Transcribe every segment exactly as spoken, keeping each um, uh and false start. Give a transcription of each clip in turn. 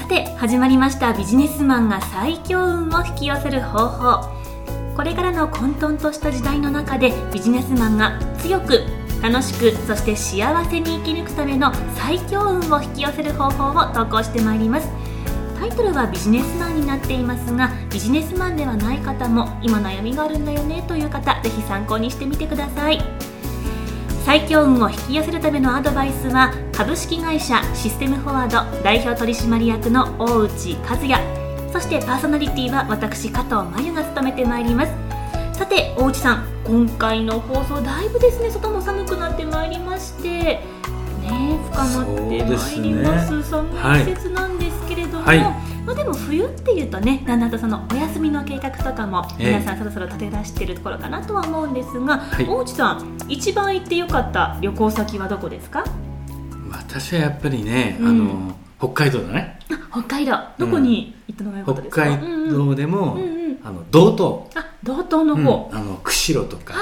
て始まりましたビジネスマンが最強運を引き寄せる方法。これからの混沌とした時代の中でビジネスマンが強く楽しくそして幸せに生き抜くための最強運を引き寄せる方法を投稿してまいります。タイトルはビジネスマンになっていますが、ビジネスマンではない方も今悩みがあるんだよねという方、ぜひ参考にしてみてください。最強運を引き寄せるためのアドバイスは、株式会社システムフォワード代表取締役の大内和也、そしてパーソナリティは私加藤真由が務めてまいります。さて大内さん、今回の放送だいぶですね、外も寒くなってまいりましてね、深まってまいります。 そうですね、 寒い季節なんですけれども、はい、まあ、でも冬っていうとね、だんだんとそのお休みの計画とかも皆さんそろそろ立て出しているところかなとは思うんですが、はい、大内さん、一番行ってよかった旅行先はどこですか？ 私はやっぱりね、うん、あの北海道だね。 北海道、どこに行ったのがよかったですか？ 北海道でも、うんうん、あの道東、 あ、道東の方、 うん、あの釧路とか、 はい、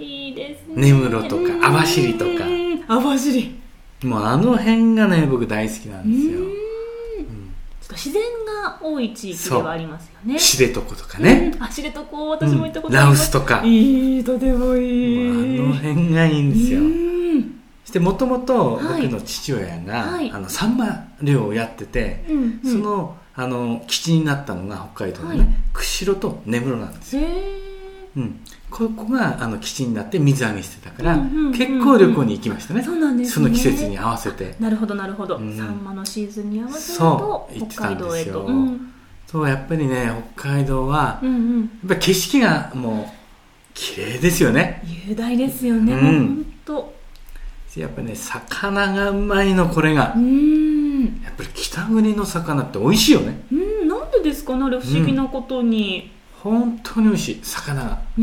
いいですね、 根室とか網走とか、 網走、 もうあの辺がね僕大好きなんですよ。うん、 ちょっと自然が多い地域ではありますよね。 知床とかね、 うん、あ、知床私も行ったことあります、 うん、羅臼とか、 いい、とてもいい、 もうあの辺がいいんですよ。そしてもともと僕はいの父親が、はい、あのサンマ漁をやってて、うんうん、そのあの基地になったのが北海道のね、はい、釧路と根室なんですよ。うん、ここがあの基地になって水揚げしてたから、うんうんうんうん、結構旅行に行きましたね。 そうなんですね、 その季節に合わせて。 なるほどなるほど、うん、サンマのシーズンに合わせると北海道へと。 そう、うん、そうやっぱりね、北海道は、うんうん、やっぱり景色がもう綺麗ですよね。 雄大ですよね、うん、本当。 やっぱりね、魚がうまいの、これが。うーん、やっぱり北国の魚って美味しいよね。 うん、なんでですかね、あれ不思議なことに、 うん、本当に美味しい魚が。 うん、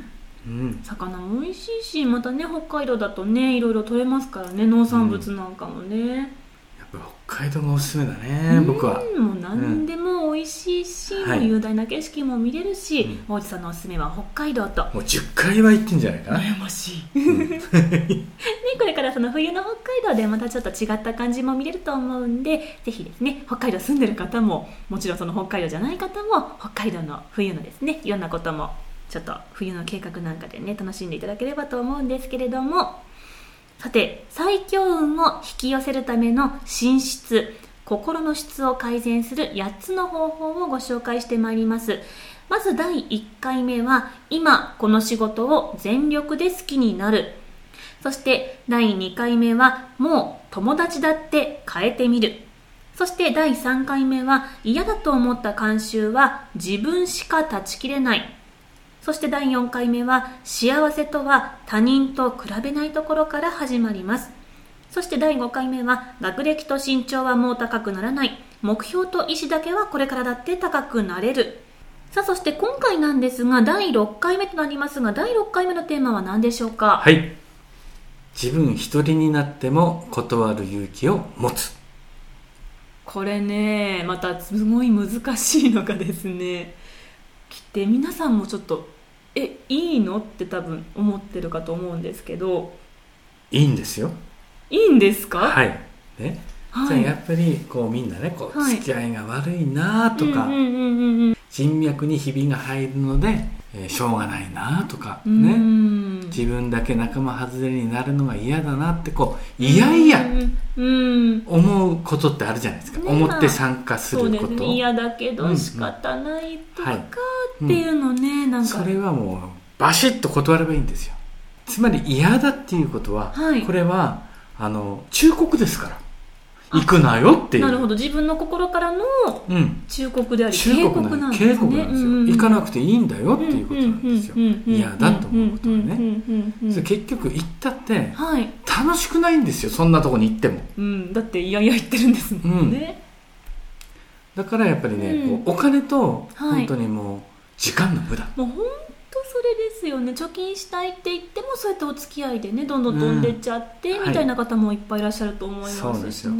うん、魚も美味しいし、またね、北海道だとね、いろいろ取れますからね、農産物なんかもね、うん、やっぱ北海道がおすすめだね、うん、僕は。 もう何でも美味しいし、うん、もう雄大な景色も見れるし、はい、大内さんのおすすめは北海道と。 もうじゅっかいは行ってんじゃないかな。 悩ましい、うんね、これからその冬の北海道でまたちょっと違った感じも見れると思うんで、ぜひですね、北海道住んでる方も、もちろんその北海道じゃない方も、北海道の冬のですね、いろんなこともちょっと冬の計画なんかでね、楽しんでいただければと思うんですけれども、さて、最強運を引き寄せるための寝室、心の質を改善するやっつの方法をご紹介してまいります。まずだいいっかいめは、今この仕事を全力で好きになる。そしてだいにかいめは、もう友達だって変えてみる。そしてだいさんかいめは、嫌だと思った慣習は自分しか断ち切れない。そしてだいよんかいめは、幸せとは他人と比べないところから始まります。そしてだいごかいめは、学歴と身長はもう高くならない。目標と意志だけはこれからだって高くなれる。さあ、そして今回なんですが、だいろっかいめとなりますが、だいろっかいめのテーマは何でしょうか？ はい。自分一人になっても断る勇気を持つ。 これね、またすごい難しいのがですね、きって皆さんもちょっとえいいのって多分思ってるかと思うんですけど。 いいんですよ。 いいんですか？ はいね、はい、じゃあやっぱりこうみんなね、こう付き合いが悪いなとか、人脈にひびが入るので、えー、しょうがないなとかね、自分だけ仲間外れになるのが嫌だなってこういやいや思うことってあるじゃないですか、ね、思って参加すること、そうですね、 嫌だけど仕方ないとかっていうのね、うん、なんかそれはもうバシッと断ればいいんですよ。つまり嫌だっていうことは、はい、これはあの忠告ですから、行くなよっていう。 なるほど、自分の心からの忠告であり、 うん、警告なんですね。警告なんですよ、うんうん、行かなくていいんだよっていうことなんですよ。嫌だと思うことはね。それ結局行ったって楽しくないんですよ、そんなとこに行っても、 うん、だっていやいや言ってるんですもんね、 うん、だからやっぱりね、うん、こうお金と本当にもう時間の無駄、 はい、もう本当それですよね。貯金したいって言ってもそうやってお付き合いでね、どんどん飛んでっちゃって、うん、みたいな方もいっぱいいらっしゃると思いますしね。そうですよ、うん、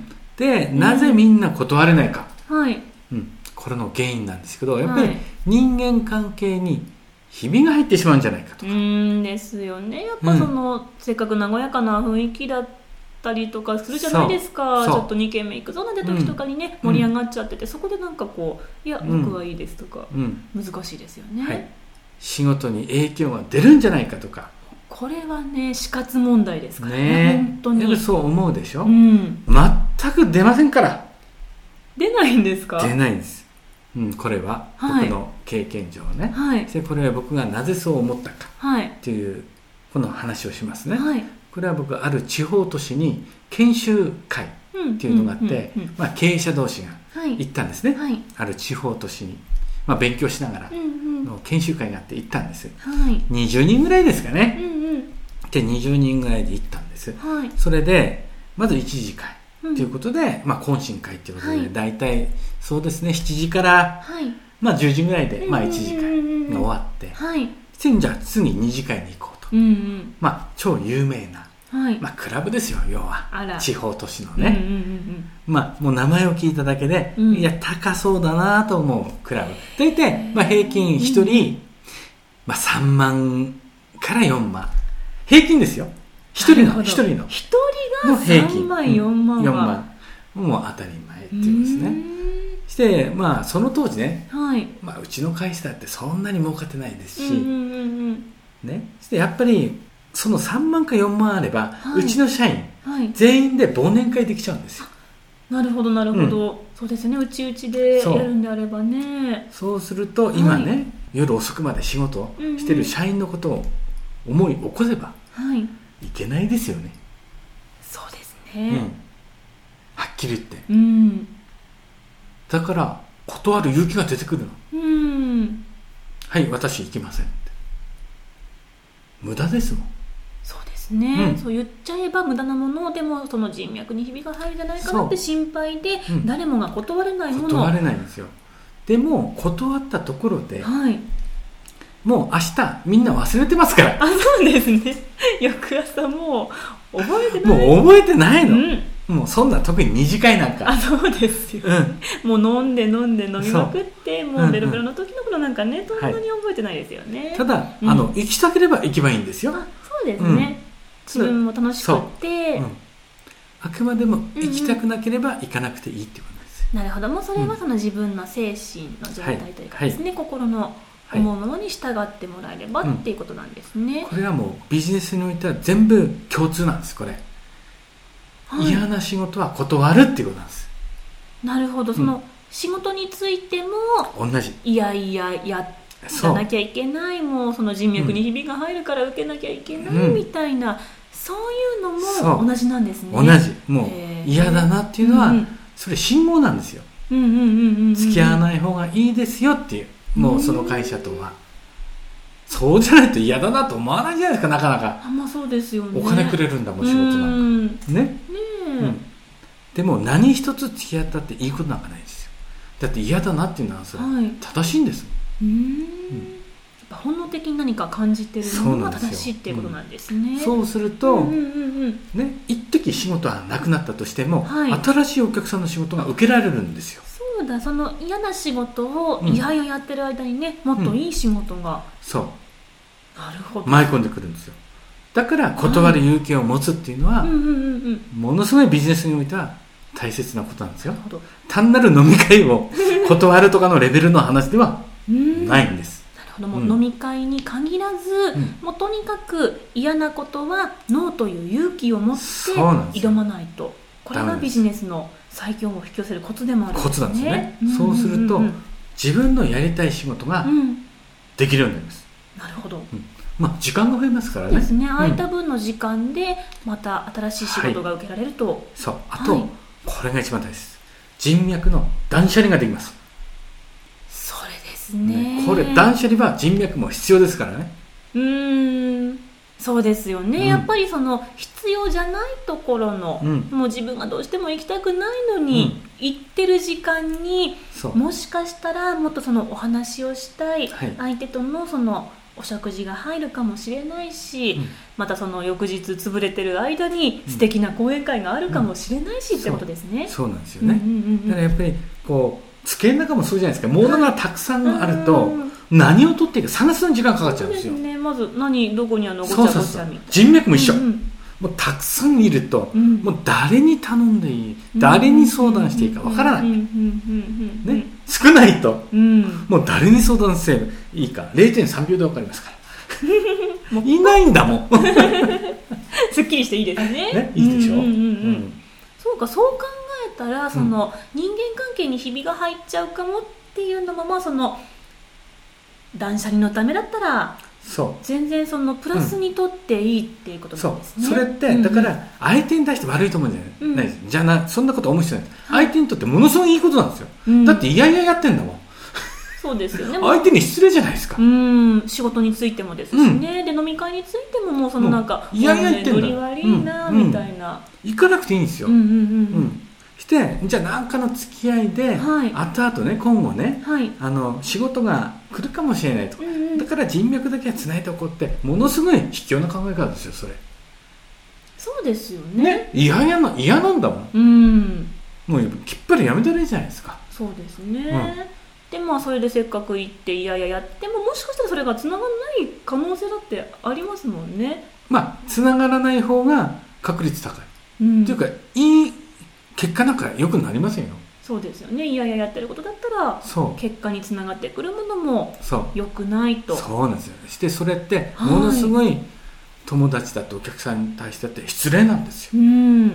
で、うん、なぜみんな断れないか、はい、うん、これの原因なんですけど、やっぱり人間関係にひびが入ってしまうんじゃないかとか、 うんですよね。やっぱその、うん、せっかく和やかな雰囲気だったりとかするじゃないですか。ちょっとにけんめ行くぞなんて時とかにね、うん、盛り上がっちゃってて、そこでなんかこういや僕はいいですとか、うん、難しいですよね、はい、 仕事に影響が出るんじゃないかとか、 これはね死活問題ですからね、 ね、 本当にそう思うでしょ、 うん、 全く出ませんから。 出ないんですか？ 出ないんです、うん、これは僕の経験上ね、 はい、 でこれは僕がなぜそう思ったかというこの話をしますね、はい、これは僕ある地方都市に研修会っていうのがあって、まあ、経営者同士が行ったんですね、はい、ある地方都市に、まあ、勉強しながらの研修会があって行ったんです、はい、にじゅうにんぐらいですかね、うんうん、でにじゅうにんぐらいで行ったんです、はい、それでまずいちじかいということで、うんまあ、懇親会ということで、はい、大体そうですねしちじから、はいまあ、じゅうじぐらいで、まあ、いちじかいが終わって、はい、じゃあ次に次会に行こうと、うんうんまあ、超有名な、はいまあ、クラブですよ要は地方都市のね、うんうんうんうんまあ、もう名前を聞いただけで、うん、いや高そうだなと思うクラブ大体、まあ、平均ひとり、うんまあ、さんまんからよんまん平均ですよ一人の一人の一人がさんまんよんまんは、 うん、よんまんもう当たり前っていうんですね。してまあその当時ね、はいまあ、うちの会社だってそんなに儲かってないですし、うんうんうんね、してやっぱりそのさんまんかよんまんあれば、はい、うちの社員、はい、全員で忘年会できちゃうんですよ。 なるほどなるほど、うん、そうですねうちうちでやるんであればね。 そうすると今ね、はい、夜遅くまで仕事してる社員のことを思い起こせば、はい、いけないですよね。 そうですね、 うん、はっきり言って、 うん、 だから断る勇気が出てくるの、うん、はい私行きませんって無駄ですもん。 そうですね、うん、そう言っちゃえば無駄なものでもその人脈にひびが入るんじゃないかなって心配で、うん、誰もが断れないもの断れないんですよ。でも断ったところで、はい、もう明日みんな忘れてますから。 あそうですね翌朝もう覚えてないもう覚えてないの、うんもうそんな特に二次会なんかあそうですよ、うん、もう飲んで飲んで飲みまくってもうベロベロの時の頃なんかね、うんうん、そんなに覚えてないですよね、 はい、ただ、うん、あの行きたければ行けばいいんですよ。 あそうですね、うん、自分も楽しくて、うん、 あくまでも行きたくなければ行かなくていいってことです、 うんうん、なるほどもうそれはその自分の精神の状態というかですね、はいはい、心の思うものに従ってもらえればっていうことなんですね、 うん、これはもうビジネスにおいては全部共通なんですこれ。はい、嫌な仕事は断るっていうことなんです。 なるほど、その仕事についても同じいやいややらなきゃいけないもうその人脈にひびが入るから受けなきゃいけないみたいな、うん、そういうのも同じなんですね。 同じもう嫌だなっていうのは、うん、それ信号なんですよ。付き合わない方がいいですよっていうもうその会社とは、そうじゃないと嫌だなと思わないじゃないですかなかなか。 あまあそうですよね。 お金くれるんだもん仕事なんかね。ねうん、でも何一つ付き合ったっていいことなんかないですよ。だって嫌だなっていうのはそれ、はい、正しいんです。 うーん、うん、やっぱ本能的に何か感じてるのが正しいっていうことなんですね。 そう、うん、そうすると、うんうんうんね、一時仕事はなくなったとしても、はい、新しいお客さんの仕事が受けられるんですよ。 そうだその嫌な仕事をいやいややってる間にね、うん、もっといい仕事が、うん、 そうなるほど舞い込んでくるんですよ。だから断る勇気を持つっていうのは、はいうんうんうん、ものすごいビジネスにおいては大切なことなんですよ。単なる飲み会を断るとかのレベルの話ではないんです。 なるほどもう飲み会に限らず、うん、もうとにかく嫌なことはノーという勇気を持って挑まないと。これがビジネスの最強を引き寄せるコツでもあるんですね。 コツなんですね、うんうんうん、そうすると自分のやりたい仕事ができるようになります、 うん、なるほど、 うんまあ、時間が増えますからね。 そうですね、空いた分の時間でまた新しい仕事が受けられると、はい、 そうあと、はい、これが一番大切です。人脈の断捨離ができます。 それですね、 ねこれ断捨離は人脈も必要ですからね。 うーんそうですよね、うん、やっぱりその必要じゃないところの、うん、もう自分がどうしても行きたくないのに、うん、行ってる時間にもしかしたらもっとそのお話をしたい相手とのそのお食事が入るかもしれないし、うん、またその翌日潰れてる間に素敵な講演会があるかもしれないし、うん、ってことですね。 そう、そうなんですよね、うんうんうん、だからやっぱりこう机の中もそうじゃないですか。物がたくさんあると何を取っていいか探すのに時間かかっちゃうんですよ。 そうですね、まず何どこにあるのごちゃごちゃみたいな。 人脈も一緒、うんうん、 もうたくさんいると、 うん、 もう誰に頼んでいい、誰に相談していいかわからない、ね、少ないと、うん、もう誰に相談すればいいか れいてんさんびょうでわかりますからいないんだもんすっきりしていいですね。 ね、いいでしょ、うんうんうんうん、 そうか、そう考えたらその、うん、人間関係にひびが入っちゃうかもっていうのも、まあその断捨離のためだったらそう全然そのプラスにとっていいっていうことなんですね、 うん、そう、それって、うんうん、だから相手に対して悪いと思うんじゃない、うん、ないじゃなそんなこと思う必要ない、はい、相手にとってものすごいいいことなんですよ、うん、だっていやいややってんだもん。 そうですよね。 相手に失礼じゃないですか。 うん、仕事についてもですしね、うん、で飲み会についてももうそのなんかいやいや言ってんだ、 ノリ悪いなみたいな、 うん、行かなくていいんですよ、うんうんうんうん、してじゃあ何かの付き合いで、はい、後々ね今後ね、はい、あの仕事が来るかもしれないと、うんうん、だから人脈だけはつないでおこうってものすごい卑怯な考え方ですよそれ。 そうですよね。 ね、嫌やな嫌なんだもん、うん、もうきっぱりやめたらいいじゃないですか。 そうですね、うん、でまあそれでせっかく行っていやいややってももしかしたらそれがつながらない可能性だってありますもんね。 まあつながらない方が確率高い、うん、というかいい結果なんか良くなりませんよ。 そうですよね。いやいややってることだったら結果につながってくるものも良くないと。 そう、そうなんですよ。してそれってものすごい友達だってお客さんに対してって失礼なんですよ。うん、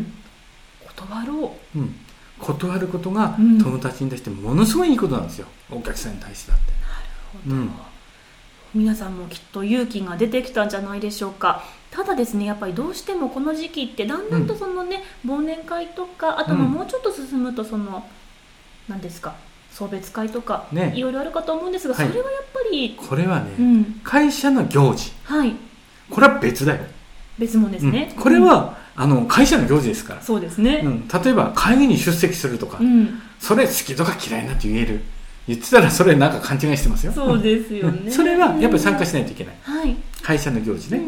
断ろう、 うん、断ることが友達に対してものすごいいいことなんですよ、お客さんに対してだって。 なるほど、うん、皆さんもきっと勇気が出てきたんじゃないでしょうか。ただですね、やっぱりどうしてもこの時期ってだんだんとそのね、うん、忘年会とかあとももうちょっと進むとその、うん、何ですか送別会とか、ね、いろいろあるかと思うんですが、はい、それはやっぱりこれはね、うん、会社の行事、はい、これは別だよ。 別物ですね、 うん、これは、うん、あの会社の行事ですから。 そうですね、 うん、例えば会議に出席するとか、うん、それ好きとか嫌いなって言える言ってたらそれなんか勘違いしてますよ。 そうですよね、 うん、それはやっぱり参加しないといけない、はい、会社の行事ね、うん、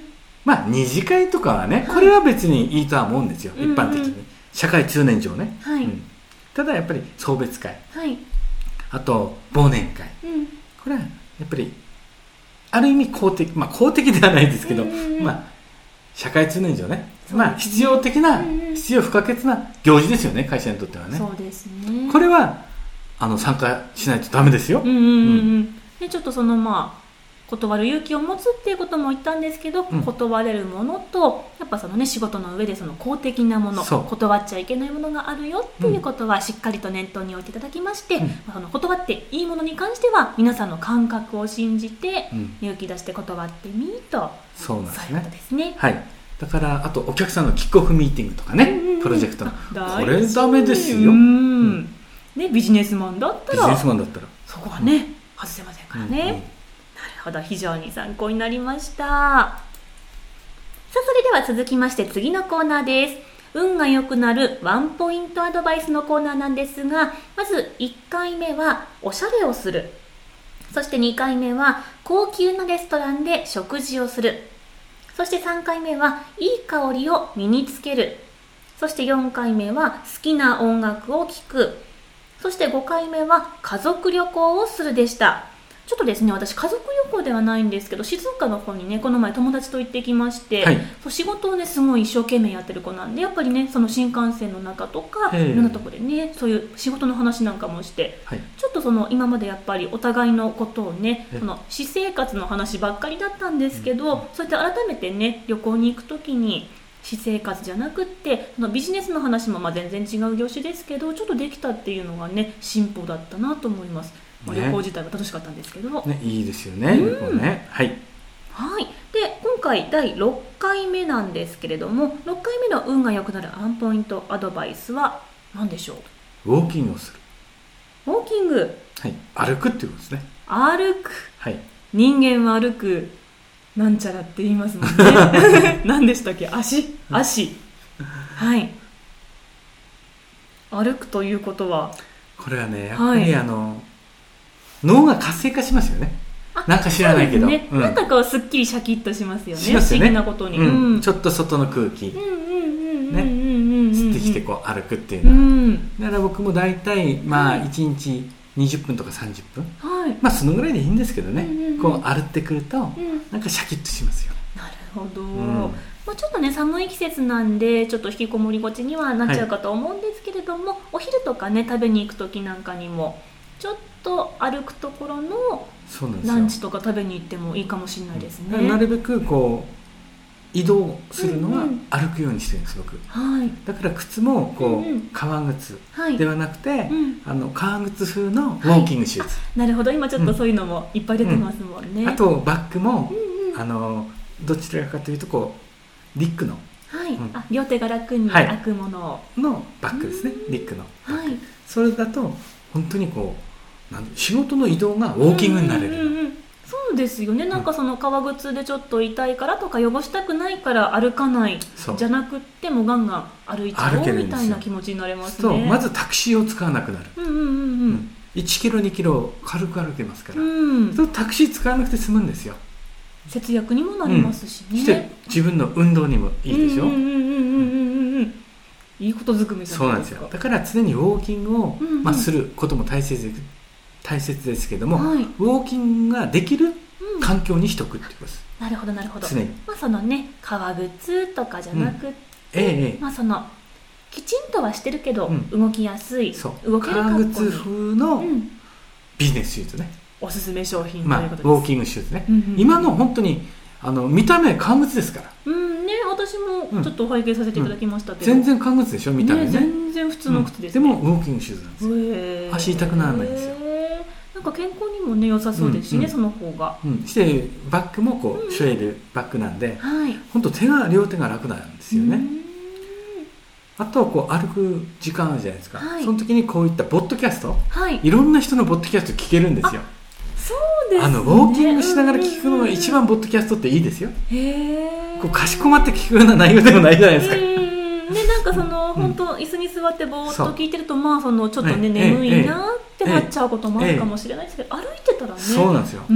まあ二次会とかはね、これは別にいいとは思うんですよ、はい、一般的に、うん、社会通念上ね、はい、うん、ただやっぱり送別会、はい、あと忘年会、うん、これはやっぱりある意味公的、まあ公的ではないですけど、うん、まあ社会通念上ね、まあ必要的な、うん、必要不可欠な行事ですよね、会社にとってはね。 そうですね。 これはあの参加しないとダメですよ。うんうんうんうん、 でちょっとそのまあ断る勇気を持つっていうことも言ったんですけど、うん、断れるものとやっぱそのね仕事の上でその公的なもの、断っちゃいけないものがあるよっていうことはしっかりと念頭に置いていただきまして、うん、その断っていいものに関しては皆さんの感覚を信じて、うん、勇気出して断ってみると、 そうなんですね。 そういうことですね。 はい。だからあとお客さんのキックオフミーティングとかね、うんうん、プロジェクトのこれダメですよ。うん、 ね、ビジネスマンだったらビジネスマンだったらそこはね、うん、外せませんからね、うんうん、なるほど、非常に参考になりました。さあそれでは続きまして次のコーナーです。運が良くなるワンポイントアドバイスのコーナーなんですが、まずいっかいめはおしゃれをする、そしてにかいめは高級なレストランで食事をする、そしてさんかいめはいい香りを身につける、そしてよんかいめは好きな音楽を聴く、そしてごかいめは家族旅行をするでした。ちょっとですね、私家族旅行ではないんですけど静岡の方にねこの前友達と行ってきまして、はい、そう仕事をねすごい一生懸命やってる子なんで、やっぱりねその新幹線の中とかいろんなところでねそういう仕事の話なんかもして、はい、ちょっとその今までやっぱりお互いのことをねその私生活の話ばっかりだったんですけど、うん、そうやって改めてね旅行に行くときに私生活じゃなくってそのビジネスの話もまあ全然違う業種ですけどちょっとできたっていうのがね進歩だったなと思います。まあ、旅行自体は楽しかったんですけど、 ね、いいですよね、うん、旅行ね、はい、 はい、で今回だいろっかいめなんですけれども、ろっかいめの運が良くなるワンポイントアドバイスは何でしょう。 ウォーキングをする。 ウォーキング、 はい、歩くっていうことですね。 歩く、 はい、 人間は歩くなんちゃらって言いますもんね何でしたっけ、足足はい、歩くということはこれはねやっぱり、はい、あの脳が活性化しますよね。なんか知らないけど、 ね、うん、なんかこうすっきりシャキッとしますよね。しますよね、不思議なことに、 うんうん、ちょっと外の空気吸ってきてこう歩くっていうのは、うん、だから僕も大体まあいちにちにじゅっぷんとかさんじゅっぷん、はい、まあそのぐらいでいいんですけどね、うんうんうん、こう歩ってくると、うん、なんかシャキッとしますよ。 なるほど、うん、 まあ、ちょっとね寒い季節なんでちょっと引きこもりがちにはなっちゃうかと思うんですけれども、はい、お昼とかね食べに行く時なんかにもちょっと歩くところのランチとか食べに行ってもいいかもしれないですね。 うん、なるべくこう移動するのは歩くようにしてるんです、僕、 はい、 だから靴もこう、うんうん、革靴ではなくて、はい、あの革靴風のウォーキングシューズ、はい、 なるほど、今ちょっとそういうのもいっぱい出てますもんね、 うんうん、あとバッグも、うんうん、あのどちらかというとこうリックの、 はいうん、あ両手が楽に開くもの、 はい、のバッグですね、リックのバッグ、はい、それだと本当にこうなん仕事の移動がウォーキングになれる、うんうんうん、 そうですよね。なんかその革靴でちょっと痛いからとか汚したくないから歩かないじゃなくってもガンガン歩いちゃおうみたいな気持ちになれますね。 そう、まずタクシーを使わなくなる、うんうんうんうん、いちキロにキロ軽く歩けますから、うん、そうタクシー使わなくて済むんですよ。 節約にもなりますしね、うん、 して自分の運動にもいいでしょ。 いいことずくめじゃないですか。 そうなんですよ。だから常にウォーキングを、うんうんまあ、することも大切です大切ですけども、はい、ウォーキングができる環境にしておくってことです、 うん、なるほどなるほど。まあそのね革靴とかじゃなくて、うんええ、 まあそのきちんとはしてるけど、うん、動きやすい、 そう動ける格好に革靴風のビジネスシューズね、 うん、おすすめ商品というまあ、 ことです。 ウォーキングシューズね、うんうんうん、今の本当にあの見た目革靴ですから、 うんね、私もちょっと拝見させていただきましたけど、 うんうん、全然革靴でしょ見た目 ね, ね全然普通の靴です、 ねうん、でもウォーキングシューズなんですよ。足痛くならないんですよ。 なんか健康にもね良さそうですしね、うんうん、その方が、 うん、してバッグもこう、うん、ショエルバッグなんで、 はい、 本当手が両手が楽なんですよね。あとはこう歩く時間あるじゃないですか、はい、その時にこういったポッドキャスト、はい、いろんな人のポッドキャスト聞けるんですよ。 そうですね、 あのウォーキングしながら聞くのが一番ポッドキャストっていいですよ。 へー、 こうかしこまって聞くような内容でもないじゃないですか。 ね、なんかその、うん、本当椅子に座ってぼーっと聞いてるとまあそのちょっとね、眠いなってなっちゃうこともあるかもしれないですけど、歩いてたらねそうなんですよ、うん、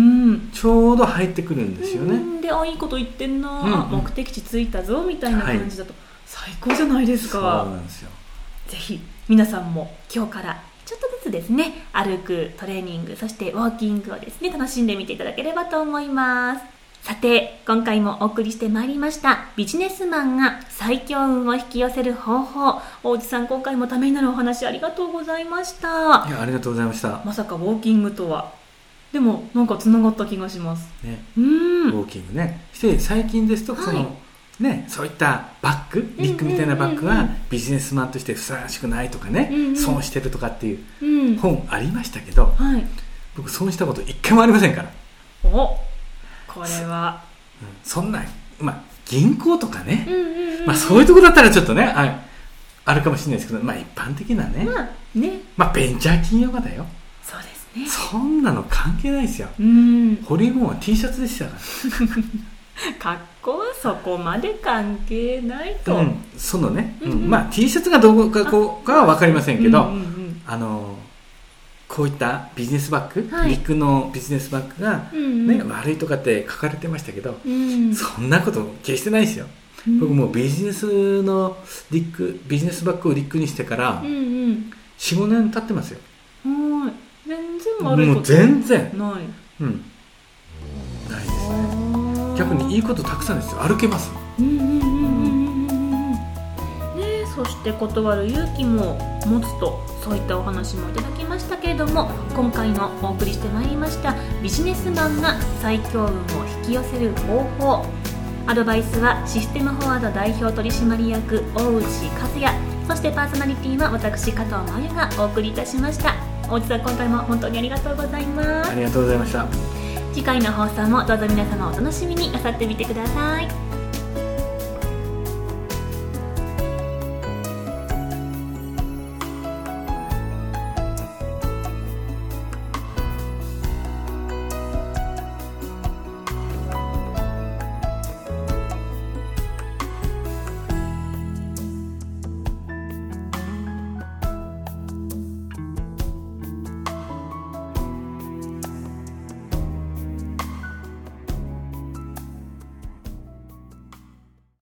ちょうど入ってくるんですよね、うん、であいいこと言ってんな、うんうん、あ目的地着いたぞみたいな感じだと最高じゃないですか、 はい、そうなんですよ。 ぜひ皆さんも今日からちょっとずつですね歩くトレーニングそしてウォーキングをですね楽しんでみていただければと思います。さて今回もお送りしてまいりましたビジネスマンが最強運を引き寄せる方法、大内さん今回もためになるお話ありがとうございました。 いやありがとうございました。 まさかウォーキングとは。でもなんかつながった気がします、 ね、 うんウォーキングね。して最近ですと、はい、そのね、そういったバッグリックみたいなバッグはビジネスマンとしてふさわしくないとかね、うんうん、損してるとかっていう本ありましたけど、うんはい、僕損したこと一回もありませんから。 おこれは、 うん、そんな、まあ、銀行とかね、うんうんうんまあ、そういうとこだったらちょっとね あ, あるかもしれないですけど、まあ、一般的なね、 まあねまあ、ベンチャー企業家だよ。 そうですね。 そんなの関係ないですよ。うんホリエモンは T シャツでしたから格好はそこまで関係ないと、 うん、そのね、うんうん、まあ T シャツがどこかこうかは分かりませんけど、うんうんうん、あのこういったビジネスバッグ、はい、リックのビジネスバッグが、ねうんうん、悪いとかって書かれてましたけど、うん、そんなこと決してないですよ、うん、僕もうビジネスのリックビジネスバッグをリックにしてから、うんうん、よん、ごねん経ってますよ。 はい全然悪いこともう全然ない、うん、 ないですね。逆にいいことたくさんですよ。歩けます。うんうんうんうんうんね、そして断る勇気も持つとそういったお話もいただきましたけれども、今回のお送りしてまいりましたビジネスマンが最強運を引き寄せる方法、アドバイスはシステムフォワード代表取締役大内和也、そしてパーソナリティは私加藤真由がお送りいたしました。大内さん今回も本当にありがとうございます。 ありがとうございました。 次回の放送もどうぞ皆様お楽しみになさってみてください。